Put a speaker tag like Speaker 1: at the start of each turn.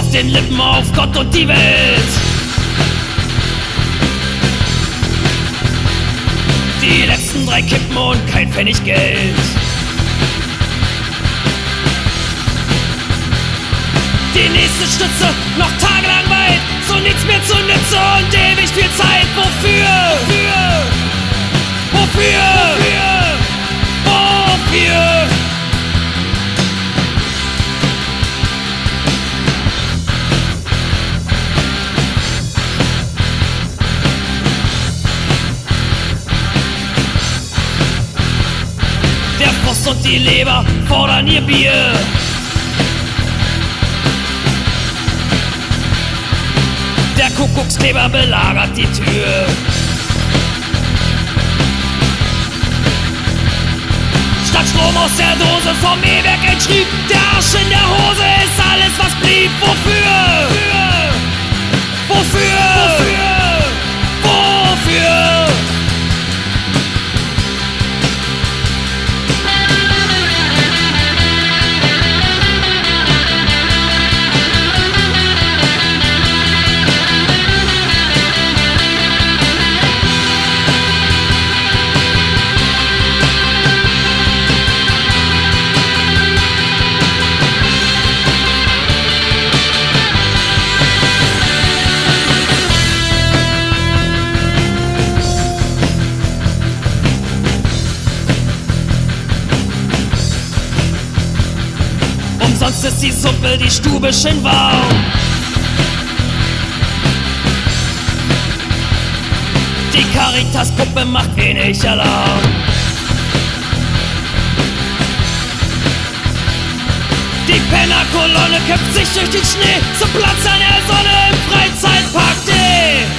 Speaker 1: auf den Lippen, auf Gott und die Welt. Die letzten 3 Kippen und kein Pfennig Geld. Die nächste Stütze, noch tagelang weit, so nichts mehr zu Nütze und ewig viel Zeit. Wofür? Wofür? Der Frost und die Leber fordern ihr Bier. Der Kuckuckskleber belagert die Tür. Statt Strom aus der Dose vom E-Werk entschrieb, der Arsch in der Hose ist alles, was blieb. Wofür? Wofür? Sonst ist die Suppe, die Stube schön warm. Die Caritas-Puppe macht wenig Alarm. Die Pennerkolonne köpft sich durch den Schnee zum Platz an der Sonne im Freizeitpark D.